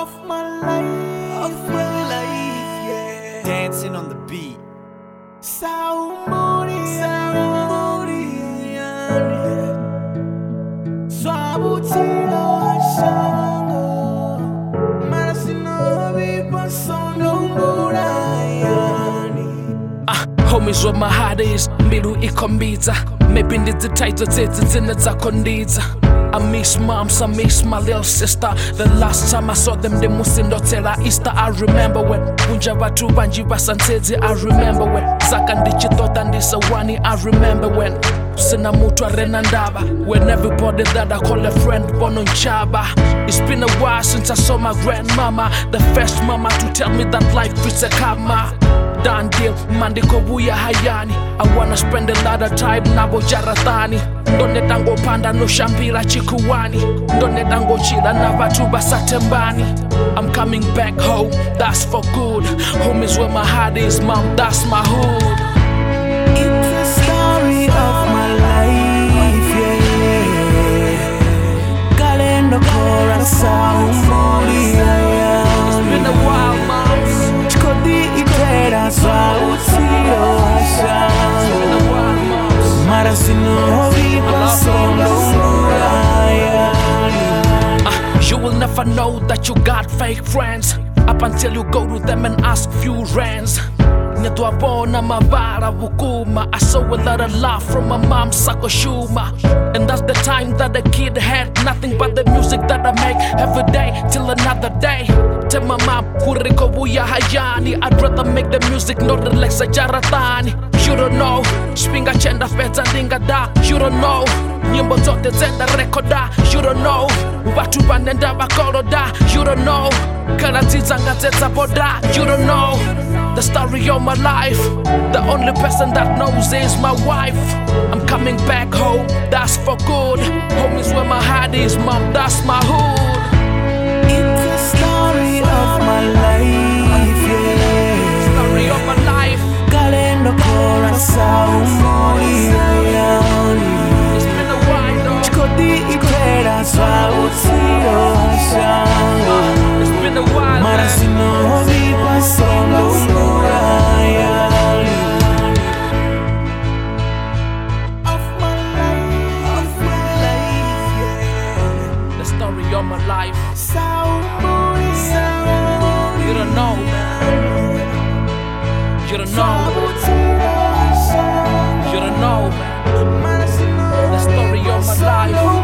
of my life, yeah. Dancing on the beat. Saumuri, Swabutino Shango, Marasino Vipasono Murayani. Homies where my heart is, middle ikombidza. Maybe need the title zina kondidza. I miss moms, I miss my little sister. The last time I saw them, they musindotela Easter. I remember when Punja Vatu Banji Basansezi. I remember when Zakandichi thought and this Awani. I remember when Sina Mutu Renandaba. When everybody that I call a friend Bono Chaba. It's been a while since I saw my grandmama, the first mama to tell me that life is a karma. Done deal, Mandiko Buya Hayani. I wanna spend a lot of time Nabo Jarathani. Ndone tango panda no shambira chikuwani. Ndone tango chila na vatuba satembani. I'm coming back home, that's for good. Home is where my heart is, mom, that's my hood. It's the story of my life, yeah. Galeno coração, It's been a while, moms. Chikodi itera sautio ashango. Marasino vipasono murayani. You will never know that you got fake friends up until you go to them and ask few rands. Nyatuabona mavara vukuma. I saw a lot of love from my mom Sakoshuma. And that's the time that the kid had nothing but the music that I make every day till another day. Tell my mom Kuriko Buya Hayani. I'd rather make the music not relax a Jaratani. You don't know Spinga Chenda Feta Dinga Da. You don't know Nyimbo zote zenda rekoda. You don't know Watu banenda bakoro da. You don't know Karati zanga zeta boda. You don't know the story of my life. The only person that knows is my wife. I'm coming back home, that's for good. Home is where my heart is, mom, that's my hood. It's the story of my life, yeah. Story of my life. Galeno coração, murayani. It's been a while though. Chikodi itera sautio ashango. It's been a while, man. Marasino vipasono murayani. Of my life, yeah. The story of my life. Saumuri, You don't know, man. You don't know. You don't know, man. The story of my life.